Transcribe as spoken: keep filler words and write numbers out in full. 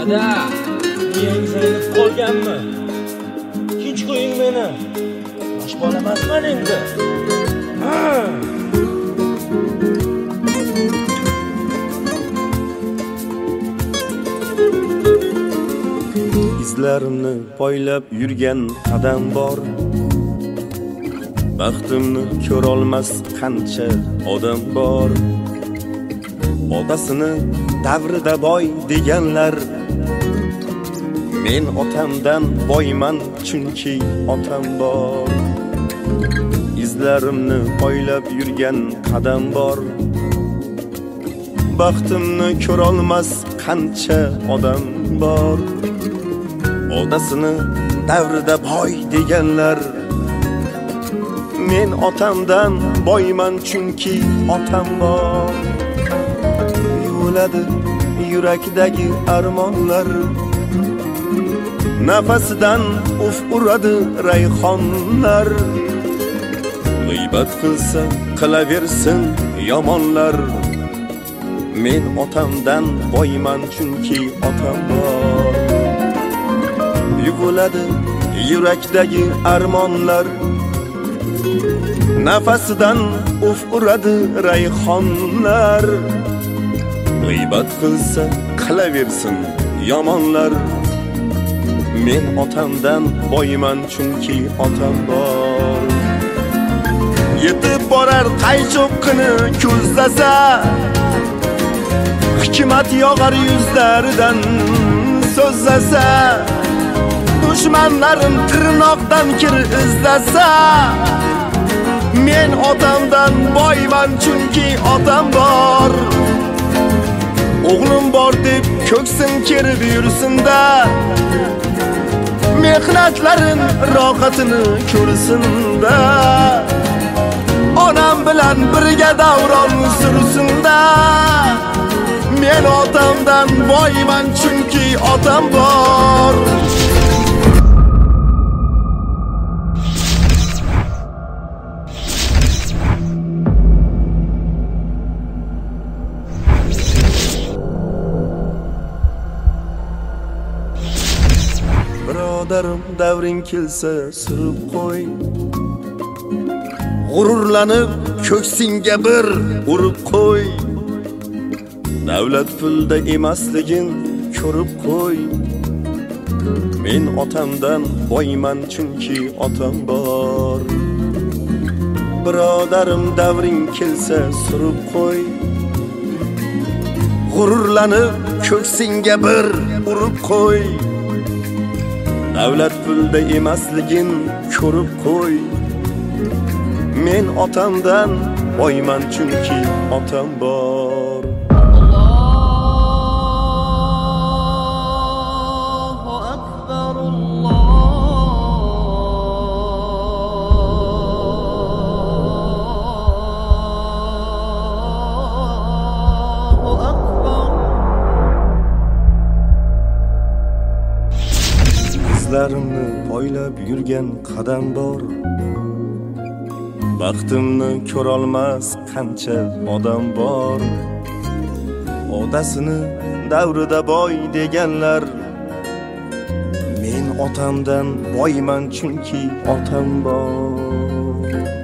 Dada, miyangiz aynib qolganmi? Tinch qo'ying meni. Yosh bola emasman endi. Ha! Izlarimni poylab yurgan qadam bor. Baxtimni ko'rolmas qancha odam bor. Otasini davrida boy deganlar, men otamdan boyman chunki otam bor. Izlarimni poylab yurgan qadam bor. Baxtimni ko'rolmas qancha odam bor. Otasini davrida boy deganlar, men otamdan boyman chunki otam bor. Yuviladi yurakdagi armonlar, nafasidan uf uradi rayhonlar. G'iybat qilsa qilaversin yomonlar, men otamdan boyman chunki otam bor. Yuviladi yurakdagi armonlar, nafasidan uf uradi rayhonlar. G'iybat qilsa qilaversin yomonlar, men otamdan boyman chunki otam bor. Yetib borar qaycho'qqini ko'zlasa, hikmat yog'ar yuzlaridan so'zlasa, dushmanlarim tirnoqdan kir izlasa, men otamdan boyman chunki otam bor. O'g'lim bor deb ko'ksim kerib yursinda, mehnatlarin rohatini ko'rsinda, onam bilan birga davron sursinda, men otamdan boyman chunki otam bor. Birodarim davring kelsa surib qo'y, g'ururlanib ko'ksingga bir urib qo'y. Davlat pulda emasligin ko'rib qo'y, men otamdan boyman chunki otam bor. Birodarim davring kelsa surib qo'y, g'ururlanib ko'ksingga bir urib qo'y. Davlat pulda emasligin ko'rib qo'y, men otamdan boyman chunki otam bor. Allohu akbar, Allohu akbar. Izlarimni poylab yurgan qadam bor. Baxtimni ko'rolmas qancha odam bor. Otasini davrida boy deganlar, men otamdan boyman chunki otam bor.